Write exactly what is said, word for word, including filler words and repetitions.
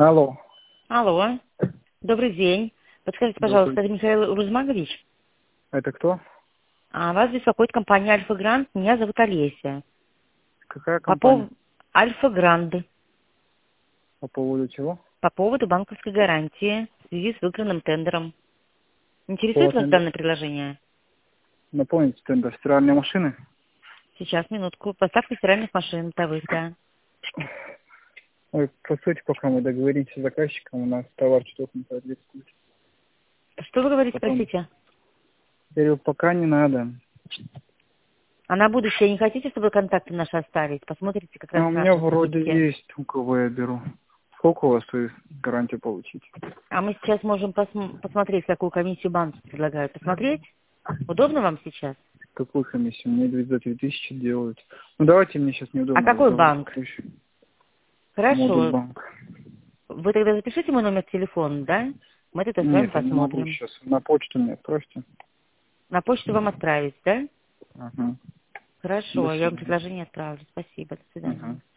Алло. Алло. Добрый день. Подскажите, Добрый. пожалуйста, это Михаил Рузмагович? Это кто? А вас беспокоит компания Альфа Гранд. Меня зовут Олеся. Какая По компания? поводу Альфа Гранды. По поводу чего? По поводу банковской гарантии в связи с выигранным тендером. Интересует Какого вас тендера? данное предложение? Напомните, тендер стиральной машины? Сейчас, минутку. Поставка стиральных машин бытовых, да. Ой, по сути, пока мы договоримся с заказчиком, у нас товар что-то не соответствует. Что вы говорите, Потом. простите? Я говорю, пока не надо. А на будущее не хотите, чтобы контакты наши оставить? Посмотрите как раз А у меня наши вроде скидки. есть, у кого я беру. Сколько у вас стоит гарантию получить? А мы сейчас можем посм- посмотреть, какую комиссию банк предлагают. Посмотреть? Удобно вам сейчас? Какую комиссию? Мне за три тысячи делают. Ну давайте, мне сейчас А неудобно какой разговаривать. банк? Попозже. Модуль Хорошо. банк. Вы тогда запишите мой номер телефона, да? Мы это с вами Нет, я не могу посмотрим. сейчас. На почту мне отправьте. На почту вам отправить, да? Ага. До Хорошо, я вам свидания. предложение отправлю. Спасибо, до свидания. Ага.